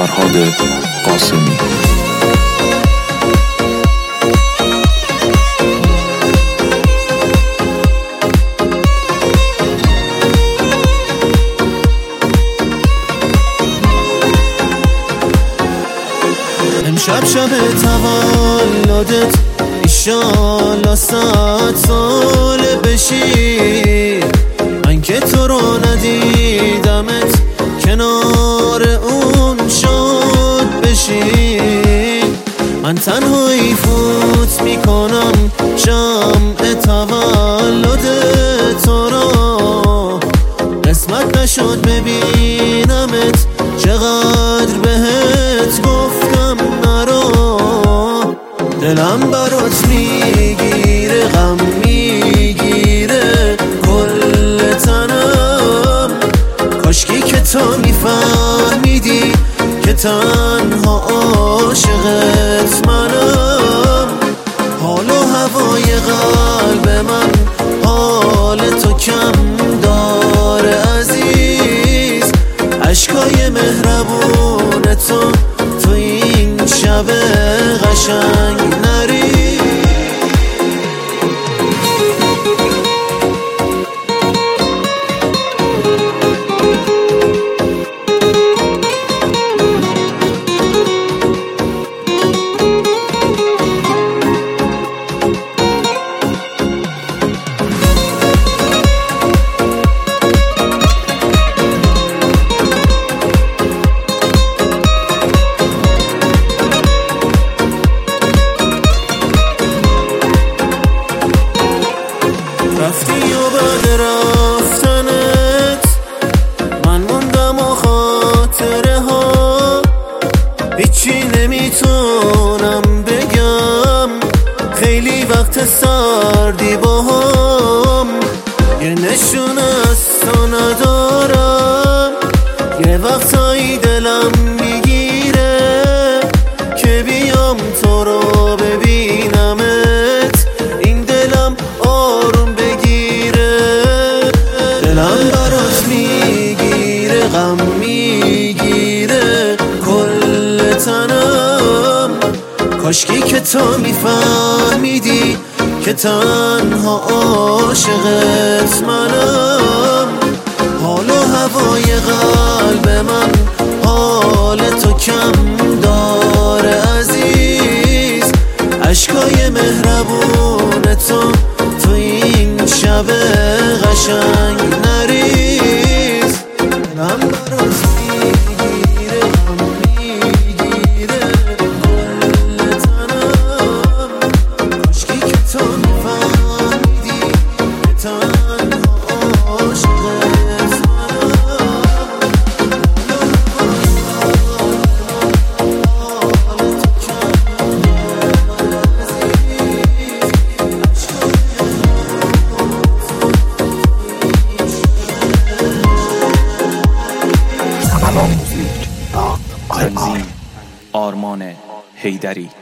فرهاد قاسمی. امشب شب تولدت ایشالا 100 سال بشی، من که تو رو ندیدمت کنار اون شاد بشی. من تنهایی فوت میکنم شمع تولد تو را، قسمت نشد ببینمت چقدر بهت گفتم نرو. دلم برات میگیره، غم میگیره کل تنم، کاشکی که تو میفهمیدی که تنها عاشقت منم. حال و هوای قلب من حال تو کم داره عزیز، عشقای مهربون تو این شب قشنگ نری. رفتی و بعد رفتنت من موندم و خاطره ها، هیچی نمیتونم بگم، خیلی وقت سردی با هم. یه نشون از تو ندارم، یه وقتایی دلم میگیره که بیام تو رو ببینمت، این دلم آروم بگیره. دلم برات میگیره، غم میگیره کل تنم، کاشکی که تو میفهمیدی که تنها عاشقت منم. حال و هوای قلب من حال تو کم داره عزیز، عشقای مهربون تو این شب قشنگ نریز. دلم برات میگیره، غم میگیره کل تنم، کاشکی که تو میفهمیدی که تنها عاشقت منم. تنظیم آرمان حیدری.